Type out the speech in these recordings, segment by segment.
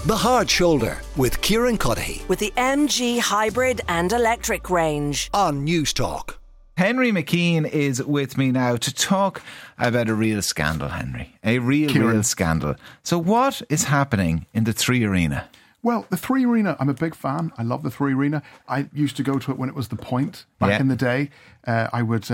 The Hard Shoulder with Kieran Cuddihy with the MG hybrid and electric range on News Talk. Henry McKean is with me now to talk about a real scandal, Henry. A real scandal. So what is happening in the Three Arena? Well, the Three Arena, I'm a big fan. I love the Three Arena. I used to go to it when it was the Point back in the day. I would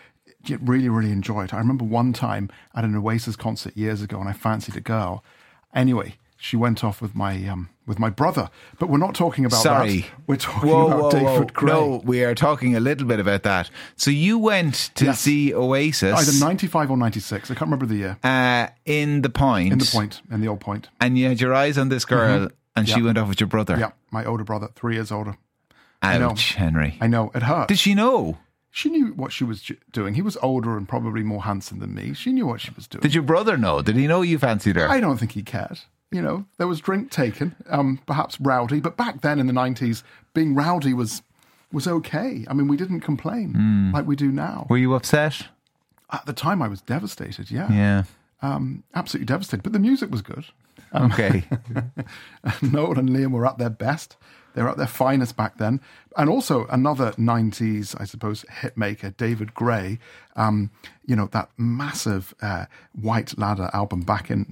really enjoy it. I remember one time at an Oasis concert years ago and I fancied a girl. Anyway, she went off with my brother. But we're not talking about that. We're talking about David Gray. No, we are talking a little bit about that. So you went to see Oasis. Either 95 or 96. I can't remember the year. In the Point. In the old Point. And you had your eyes on this girl and she went off with your brother. Yeah, my older brother, 3 years older. Ouch, Henry. I know, it hurt. Did she know? She knew what she was doing. He was older and probably more handsome than me. She knew what she was doing. Did your brother know? Did he know you fancied her? I don't think he cared. You know, there was drink taken, perhaps rowdy, but back then in the 90s, being rowdy was okay. I mean, we didn't complain like we do now. Were you upset? At the time, I was devastated, Yeah. Absolutely devastated, but the music was good. Okay. Noel and Liam were at their best. They were at their finest back then. And also another 90s, I suppose, hit maker, David Gray, that massive White Ladder album back in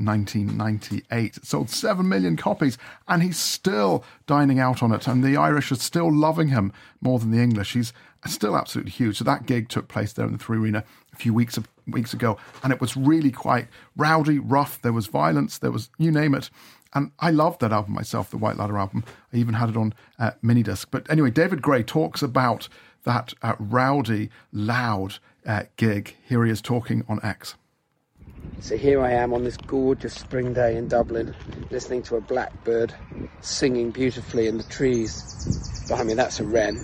1998. It sold 7 million copies and he's still dining out on it. And the Irish are still loving him more than the English. He's still absolutely huge. So that gig took place there in the Three Arena a few weeks ago. And it was really quite rowdy, rough. There was violence. There was, you name it. And I loved that album myself, the White Ladder album. I even had it on mini disc. But anyway, David Gray talks about that rowdy, loud gig. Here he is talking on X. So here I am on this gorgeous spring day in Dublin, listening to a blackbird singing beautifully in the trees. Behind me, that's a wren.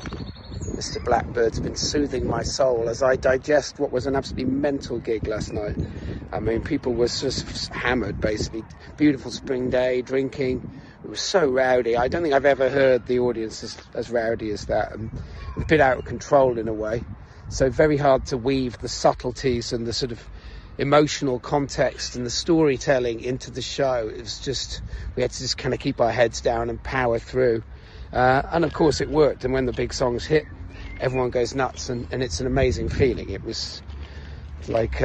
Mr. Blackbird's been soothing my soul as I digest what was an absolutely mental gig last night. I mean, people were just hammered, basically. Beautiful spring day, drinking. It was so rowdy. I don't think I've ever heard the audience as rowdy as that. A bit out of control in a way. So very hard to weave the subtleties and the sort of emotional context and the storytelling into the show. It was just, we had to just kind of keep our heads down and power through. And of course it worked. And when the big songs hit, everyone goes nuts and it's an amazing feeling. It was like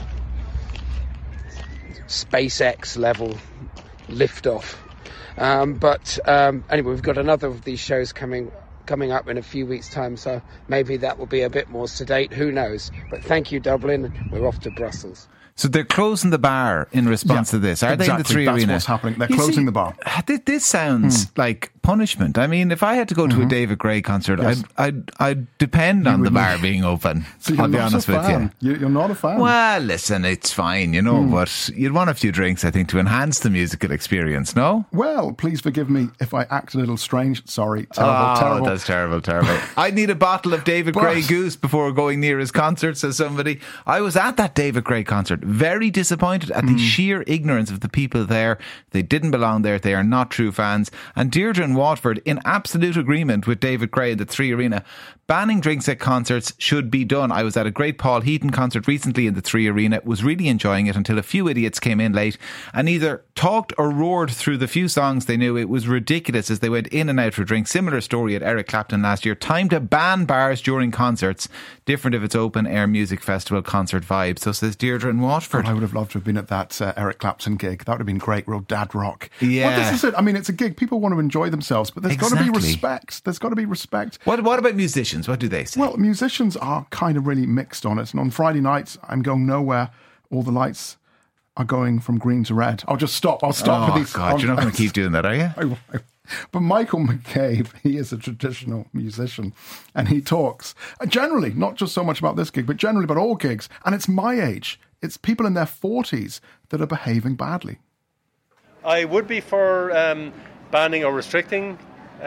SpaceX level liftoff. But anyway, we've got another of these shows coming up in a few weeks' time, so maybe that will be a bit more sedate. Who knows? But thank you, Dublin. We're off to Brussels. So they're closing the bar in response to this. Are they in the Three Arena? That's what's happening. They're closing the bar. This sounds like punishment. I mean, if I had to go to a David Gray concert, I'd depend on the bar being open. So I'll be honest with you. You're not a fan. Well, listen, it's fine, but you'd want a few drinks, I think, to enhance the musical experience, no? Well, please forgive me if I act a little strange. Sorry. Terrible. That's terrible. I'd need a bottle of David Gray Goose before going near his concert, says somebody. I was at that David Gray concert, very disappointed at the sheer ignorance of the people there. They didn't belong there. They are not true fans. And Deirdre in Watford, in absolute agreement with David Gray at the Three Arena, banning drinks at concerts should be done. I was at a great Paul Heaton concert recently in the Three Arena, was really enjoying it until a few idiots came in late and either talked or roared through the few songs they knew. It was ridiculous as they went in and out for drinks. Similar story at Eric Clapton last year. Time to ban bars during concerts. Different if it's open air music festival concert vibe. So says Deirdre in Watford. I would have loved to have been at that Eric Clapton gig. That would have been great, real dad rock. Yeah. Well, this is it. I mean, it's a gig. People want to enjoy themselves, but there's got to be respect. There's got to be respect. What about musicians? What do they say? Well, musicians are kind of really mixed on it. And on Friday nights, I'm going nowhere. All the lights are going from green to red. I'll just stop. I'll stop with these. Oh, God, you're not going to keep doing that, are you? But Michael McCabe, he is a traditional musician and he talks generally, not just so much about this gig, but generally about all gigs. And it's my age. It's people in their 40s that are behaving badly. I would be for banning or restricting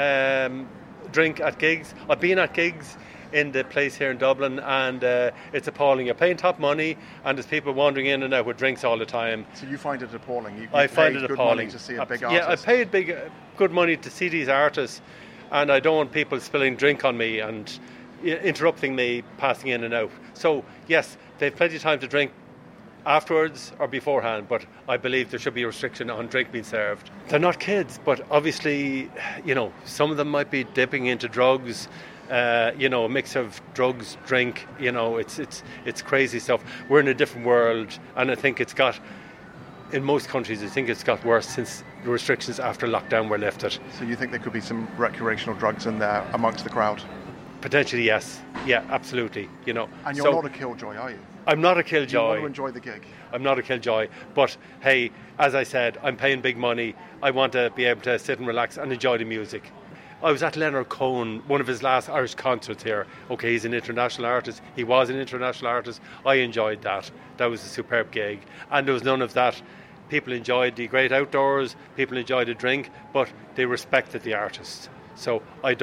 drink at gigs. I've been at gigs in the place here in Dublin and it's appalling. You're paying top money and there's people wandering in and out with drinks all the time. So you find it appalling? I find it appalling. To see a big artist. Yeah, I paid good money to see these artists and I don't want people spilling drink on me and interrupting me passing in and out. So yes, they've plenty of time to drink afterwards or beforehand, but I believe there should be a restriction on drink being served. They're not kids, but obviously, some of them might be dipping into drugs, a mix of drugs, drink, it's crazy stuff. We're in a different world, and I think in most countries, I think it's got worse since the restrictions after lockdown were lifted. So you think there could be some recreational drugs in there amongst the crowd? Potentially, yes. Yeah, absolutely. And you're not a killjoy, are you? I'm not a killjoy. You want to enjoy the gig? I'm not a killjoy. But, hey, as I said, I'm paying big money. I want to be able to sit and relax and enjoy the music. I was at Leonard Cohen, one of his last Irish concerts here. Okay, he's an international artist. He was an international artist. I enjoyed that. That was a superb gig. And there was none of that. People enjoyed the great outdoors. People enjoyed the drink. But they respected the artist. So I'm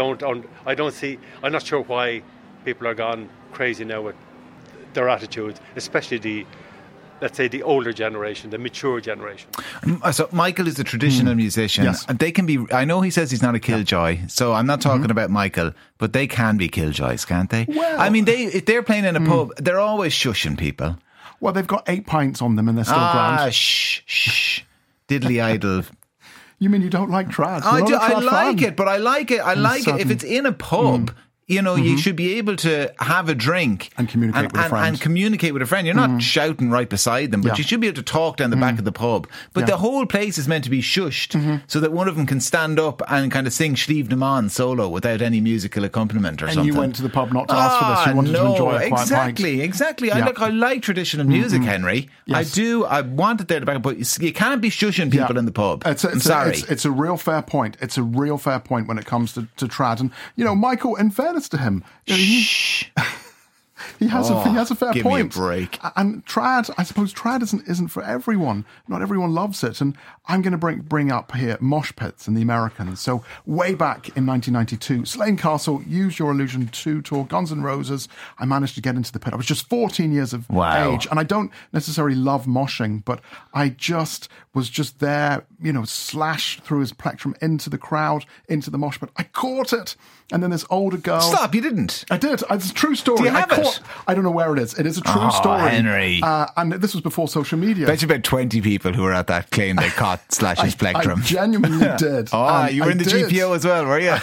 not sure why people are gone crazy now with their attitudes, especially let's say the older generation, the mature generation. So Michael is a traditional musician. Yes. And they can be, I know he says he's not a killjoy, so I'm not talking about Michael, but they can be killjoys, can't they? Well, I mean, if they're playing in a pub, they're always shushing people. Well, they've got 8 pints on them and they're still grand. Shh. Diddly idle. You mean you don't like trad? I like fan. it, but I like it. If it's in a pub, you should be able to have a drink and communicate with a friend. And communicate with a friend. You're not shouting right beside them, but you should be able to talk down the back of the pub. But the whole place is meant to be shushed so that one of them can stand up and kind of sing Sliabh na Mán solo without any musical accompaniment or something. And you went to the pub not to ask for this. You wanted to enjoy a quiet pint. Exactly. Yeah. I like traditional music, Henry. Yes. I do. I want it there to back up, but you can't be shushing people in the pub. I'm sorry. It's a real fair point. It's a real fair point when it comes to trad. And, Michael, in fairness to him, he has a fair point. Give me a break. And trad, I suppose trad isn't for everyone. Not everyone loves it. And I'm going to bring up here mosh pits and the Americans. So way back in 1992, Slane Castle, Use Your Illusion 2 tour, Guns N' Roses. I managed to get into the pit. I was just 14 years of age, and I don't necessarily love moshing, but I was just there, slashed through his plectrum into the crowd, into the mosh pit. I caught it. And then this older girl... Stop, you didn't. I did. It's a true story. Do you have it? I don't know where it is. It is a true story. Henry. And this was before social media. Bet you about 20 people who were at that claim they caught Slash's plectrum. I genuinely did. You were in the GPO as well, were you?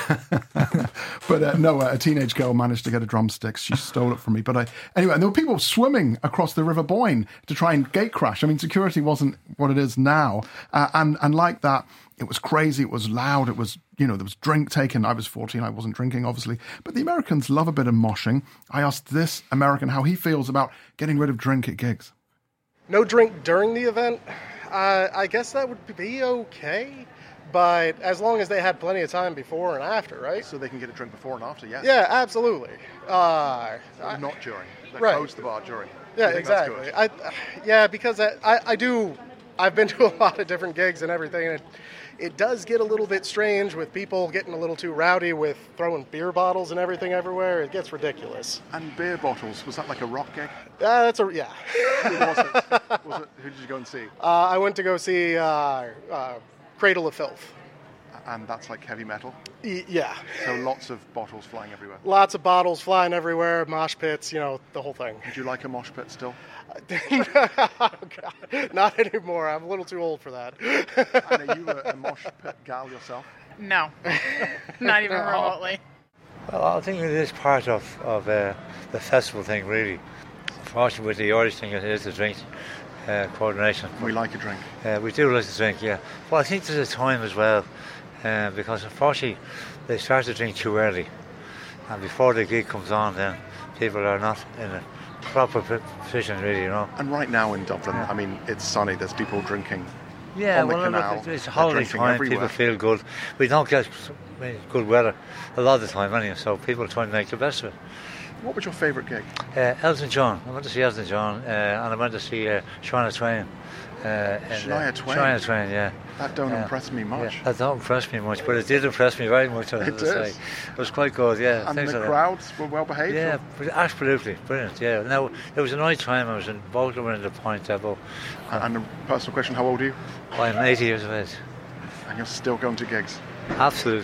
But no, a teenage girl managed to get a drumstick. She stole it from me. But anyway, and there were people swimming across the River Boyne to try and gate crash. I mean, security wasn't what it is now. And like that, it was crazy. It was loud. It was, there was drink taken. I was 14. I wasn't drinking, obviously. But the Americans love a bit of moshing. I asked this American how he feels about getting rid of drink at gigs. No drink during the event? I guess that would be okay. But as long as they had plenty of time before and after, right? So they can get a drink before and after, yeah? Yeah, absolutely. Not during. They close the bar during. Yeah, exactly. Because I've been to a lot of different gigs and everything, and it does get a little bit strange with people getting a little too rowdy with throwing beer bottles and everything everywhere. It gets ridiculous. And beer bottles, was that like a rock gig? Yeah. Who was it? Who did you go and see? I went to go see Cradle of Filth. And that's like heavy metal? Yeah. So lots of bottles flying everywhere? Lots of bottles flying everywhere, mosh pits, the whole thing. Would you like a mosh pit still? Oh, God. Not anymore. I'm a little too old for that. And are you a mosh pit gal yourself? No. Not even remotely. Well, I think it is part of the festival thing, really. Unfortunately, with the Irish thing, it is the drink coordination. We like a drink. We do like to drink, yeah. Well, I think there's a time as well, because unfortunately, they start to drink too early. And before the gig comes on, then people are not in a proper position, really, And right now in Dublin, I mean, it's sunny, there's people drinking on the canal. Look, it's a holiday time, everywhere. People feel good. We don't get good weather a lot of the time anyway, so people try and make the best of it. What was your favourite gig? Elton John. I went to see Elton John, and I went to see Shania Twain. Shania Twain? Shania Twain, yeah. That don't impress me much. Yeah, that don't impress me much, but it did impress me very much. It did. It was quite good, yeah. And the crowds were well behaved? Yeah, absolutely. Brilliant, yeah. Now, it was a night time. I was in both of them in the Point Depot. And a personal question, how old are you? I'm 80 years of age. And you're still going to gigs? Absolutely.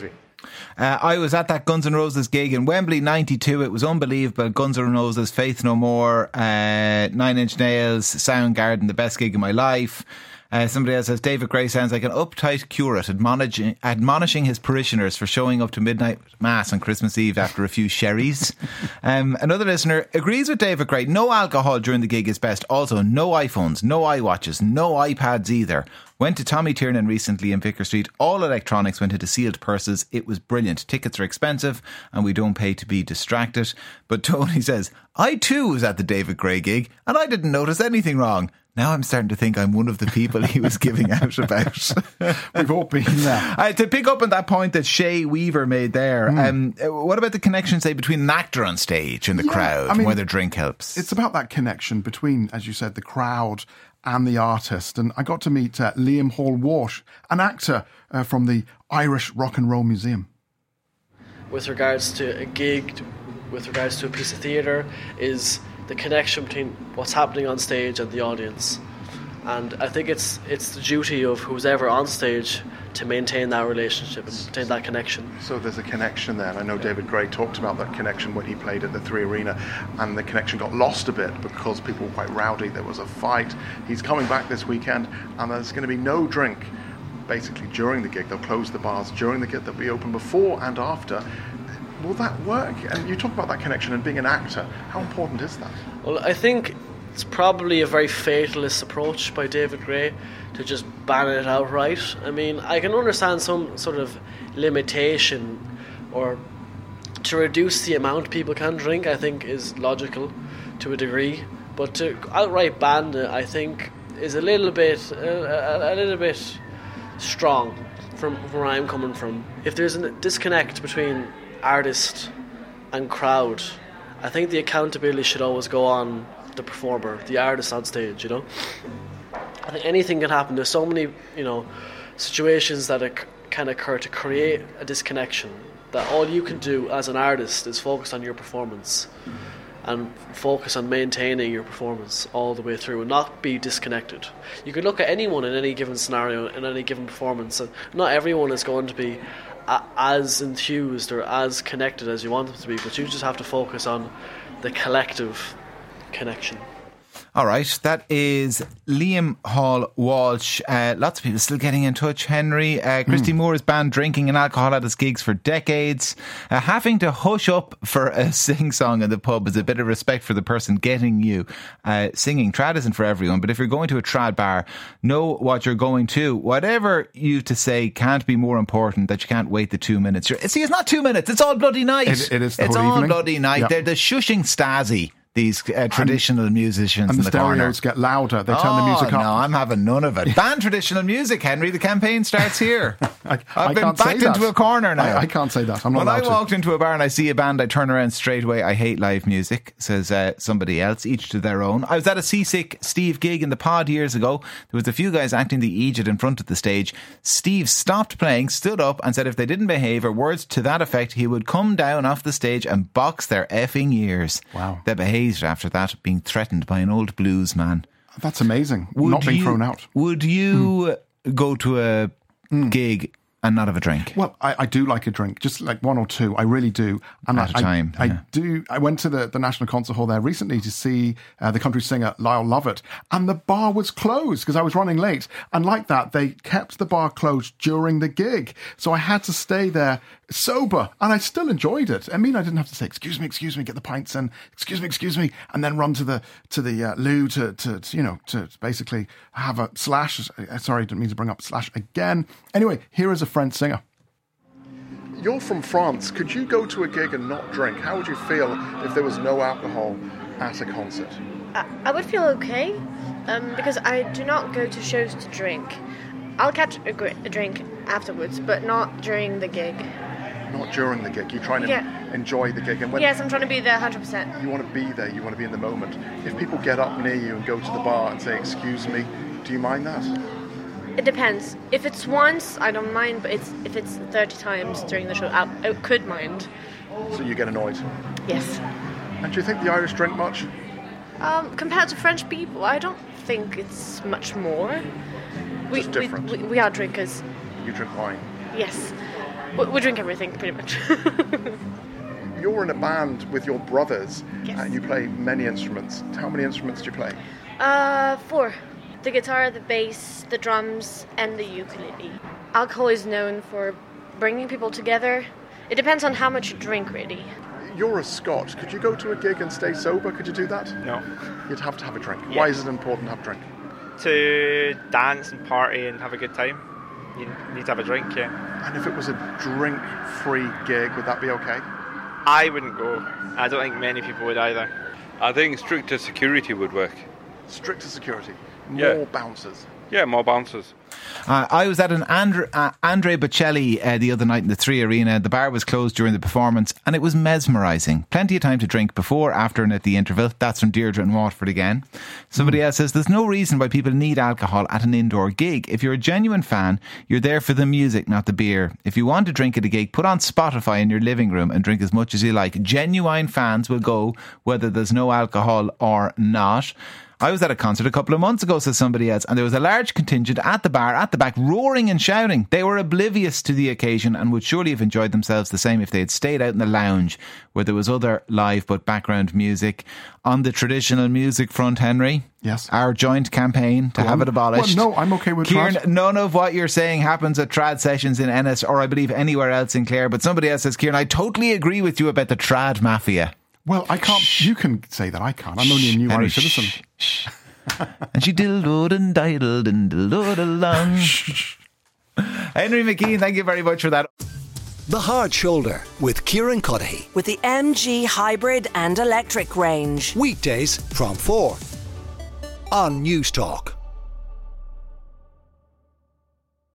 I was at that Guns N' Roses gig in Wembley, 92. It was unbelievable. Guns N' Roses, Faith No More, 9 Inch Nails, Soundgarden, the best gig of my life. Somebody else says, David Gray sounds like an uptight curate admonishing his parishioners for showing up to midnight mass on Christmas Eve after a few sherries. Another listener agrees with David Gray. No alcohol during the gig is best. Also, no iPhones, no iWatches, no iPads either. Went to Tommy Tiernan recently in Vicar Street. All electronics went into sealed purses. It was brilliant. Tickets are expensive and we don't pay to be distracted. But Tony says, I too was at the David Gray gig and I didn't notice anything wrong. Now I'm starting to think I'm one of the people he was giving out about. We've all been there. To pick up on that point that Shay Weaver made there, what about the connection, say, between an actor on stage and the crowd, and whether drink helps? It's about that connection between, as you said, the crowd and the artist. And I got to meet Liam Hall-Walsh, an actor from the Irish Rock and Roll Museum. With regards to a gig, with regards to a piece of theatre, is the connection between what's happening on stage and the audience. And I think it's the duty of who's ever on stage to maintain that relationship and maintain that connection. So there's a connection there, and I know David Gray talked about that connection when he played at the 3 Arena, and the connection got lost a bit because people were quite rowdy. There was a fight. He's coming back this weekend, and there's going to be no drink basically during the gig. They'll close the bars during the gig. They'll be open before and after. Will that work? And you talk about that connection and being an actor. How important is that? Well, I think it's probably a very fatalist approach by David Gray to just ban it outright. I mean, I can understand some sort of limitation or to reduce the amount people can drink, I think is logical to a degree. But to outright ban it, I think, is a little bit strong from where I'm coming from. If there's a disconnect between artist and crowd, I think the accountability should always go on the performer, the artist on stage, you know. I think anything can happen. There's so many, situations that can occur to create a disconnection that all you can do as an artist is focus on your performance and focus on maintaining your performance all the way through and not be disconnected. You could look at anyone in any given scenario, in any given performance, and not everyone is going to be as enthused or as connected as you want them to be, but you just have to focus on the collective connection. All right, that is Liam Hall-Walsh. Lots of people still getting in touch. Henry, Christy Moore has banned drinking and alcohol at his gigs for decades. Having to hush up for a sing-song in the pub is a bit of respect for the person getting you singing. Trad isn't for everyone, but if you're going to a trad bar, know what you're going to. Whatever you to say can't be more important that you can't wait the 2 minutes. See, it's not 2 minutes. It's all bloody night. It is the It's whole all evening. bloody night. Yep. They're the shushing Stasi. These traditional musicians and in the the corner. stereos get louder. They turn the music up. No, I'm having none of it. Ban traditional music, Henry. The campaign starts here. I've been can't say backed that. into a corner now. I can't say that. I'm not when allowed I walked into a bar and I see a band, I turn around straight away. I hate live music, says somebody else, each to their own. I was at a Seasick Steve gig in the pod years ago. There was a few guys acting the Egypt in front of the stage. Steve stopped playing, stood up and said if they didn't behave, or words to that effect, he would come down off the stage and box their effing ears. Wow. They behaved after that, being threatened by an old blues man. That's amazing. Not being thrown out. Would you go to a gig and not have a drink? Well, I do like a drink, just like one or two. I really do. And At a time, I yeah. do. I went to the National Concert Hall there recently to see the country singer Lyle Lovett, and the bar was closed because I was running late. And like that, they kept the bar closed during the gig, so I had to stay there sober, and I still enjoyed it. I mean, I didn't have to say excuse me, get the pints in, excuse me, and then run to the loo to basically have a slash. Sorry, didn't mean to bring up slash again. Anyway, here is a French singer. You're from France. Could you go to a gig and not drink? How would you feel if there was no alcohol at a concert? I would feel okay, because I do not go to shows to drink. I'll catch a drink afterwards, but not during the gig. Not during the gig. You're trying to enjoy the gig. And when Yes, I'm trying to be there 100%. you want to be there, you want to be in the moment. If people get up near you and go to the bar and say, excuse me, do you mind that? It depends. If it's once, I don't mind, but if it's 30 times during the show, I could mind. So you get annoyed. Yes. And do you think the Irish drink much? Compared to French people, I don't think it's much more. Just different. We are drinkers. You drink wine. Yes. We drink everything, pretty much. You're in a band with your brothers, Yes. and you play many instruments. How many instruments do you play? 4. The guitar, the bass, the drums, and the ukulele. Alcohol is known for bringing people together. It depends on how much you drink, really. You're a Scot. Could you go to a gig and stay sober? Could you do that? No. You'd have to have a drink. Yeah. Why is it important to have a drink? To dance and party and have a good time, you need to have a drink, yeah. And if it was a drink-free gig, would that be okay? I wouldn't go. I don't think many people would either. I think stricter security would work. Stricter security. Yeah. More bouncers. Yeah, more bouncers. I was at an Andre Bocelli the other night in the 3 Arena. The bar was closed during the performance and it was mesmerising. Plenty of time to drink before, after and at the interval. That's from Deirdre in Waterford again. Somebody else says there's no reason why people need alcohol at an indoor gig. If you're a genuine fan, you're there for the music, not the beer. If you want to drink at a gig, put on Spotify in your living room and drink as much as you like. Genuine fans will go whether there's no alcohol or not. I was at a concert a couple of months ago, says somebody else, and there was a large contingent at the bar, at the back, roaring and shouting. They were oblivious to the occasion and would surely have enjoyed themselves the same if they had stayed out in the lounge where there was other live but background music. On the traditional music front, Henry, yes, our joint campaign to have it abolished. Well, no, I'm okay with Kieran, trad. none of what you're saying happens at trad sessions in Ennis or I believe anywhere else in Clare, but somebody else says, Kieran, I totally agree with you about the trad mafia. Well, I can't. You can say that. I can't. I'm only a new Irish citizen. And she diddled and diddled and diddled along. Henry McKean, thank you very much for that. The Hard Shoulder with Kieran Cuddihy. With the MG hybrid and electric range. Weekdays from 4 on News Talk.